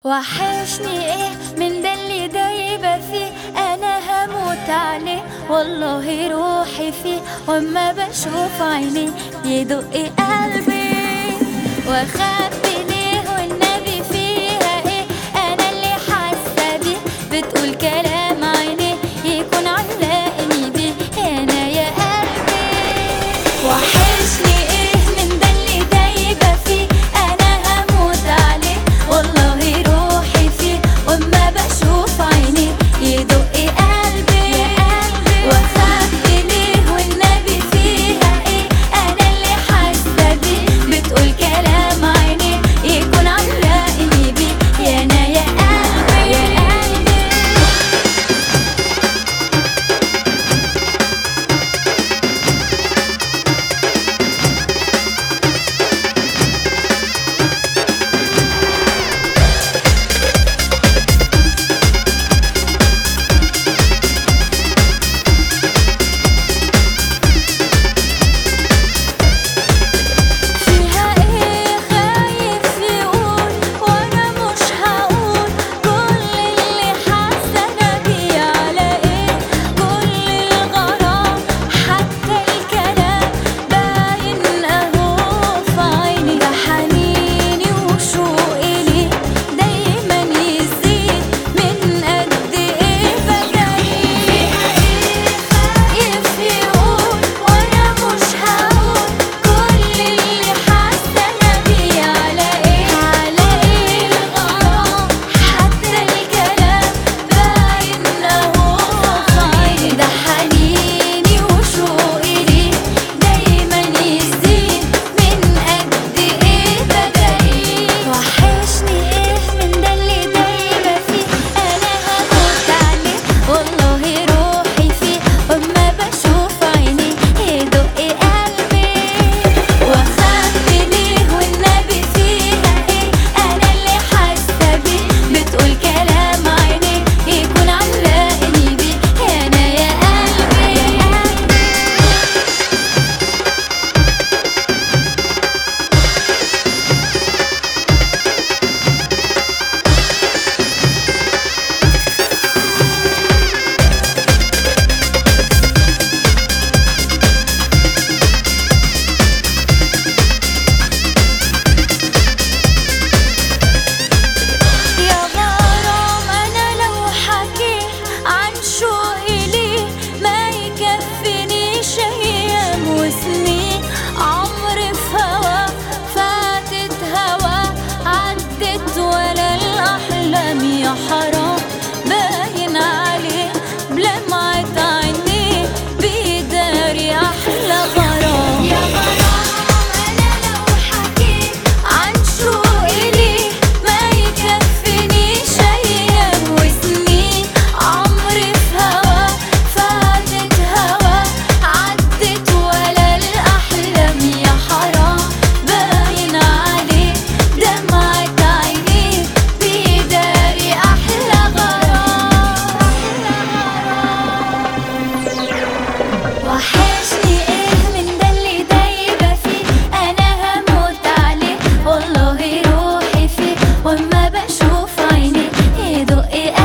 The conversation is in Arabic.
وحشني ايه من ده اللي دايبة فيه، انا هموت عليه والله روحي فيه، واما بشوف عينيه يدق قلبي واخبي ليه والنبي فيها ايه، انا اللي حاسة بيه بتقول كلام عينيه يكون علقني بيه انا يا قلبي. وحشني ايه من ده اللي دايبة فيه، انا هموت عليه والله روحي فيه، واما بشوف عينيه يدق قلبي واخبي ليه والنبي فيها ايه، انا اللي حاسة بيه بتقول كلام عينيه يكون علقني بيه يا انا يا قلبي يا قلبي. فيها ايه خايف يقول وانا مش هقول كل اللي حاسه انا بيه على ايه، كل الغرام حتى الكلام باين اهو في عيني، ده حنيني وشوقي ليه دايما يزيد من قد ايه بجري. فيها ايه خايف يقول وانا مش هقول كل اللي حاسه انا بيه على ايه، الغرام حتى الكلام باين اهو في عيني، ده حنيني وشوقي ليه دايما يزيد من قد ايه بجري. وحشني ايه من ده اللي دايبه فيه، انا هموت عليه والله روحي فيه، واما بشوف عينيه يدق قلبي واخبي ليه والنبي فيها ايه، انا اللي حاسه بيه بتقول كلام عينيه يكون علقني بيه يا انا يا قلبي يا قلبي. يا غرام انا لو حكيت عن شوقي ليه ما يكفينيش ايام وسنين، عمري في هوا فاتت هوا عدت ولا الاحلام يا حرام باين عليه بلمعة عينيه بيداري احلى غرام. يا غرام انا لو حكيت عن شوقي ليه ما يكفينيش ايام وسنين، عمري في هوا فاتت هوا عدت ولا الاحلام يا حرام باين عليه دمعة عينيه بيداري احلى غرام. وحشني ايه من ده اللي دايبه فيه، انا هموت عليه والله روحي فيه، واما بشوف عينيه يدق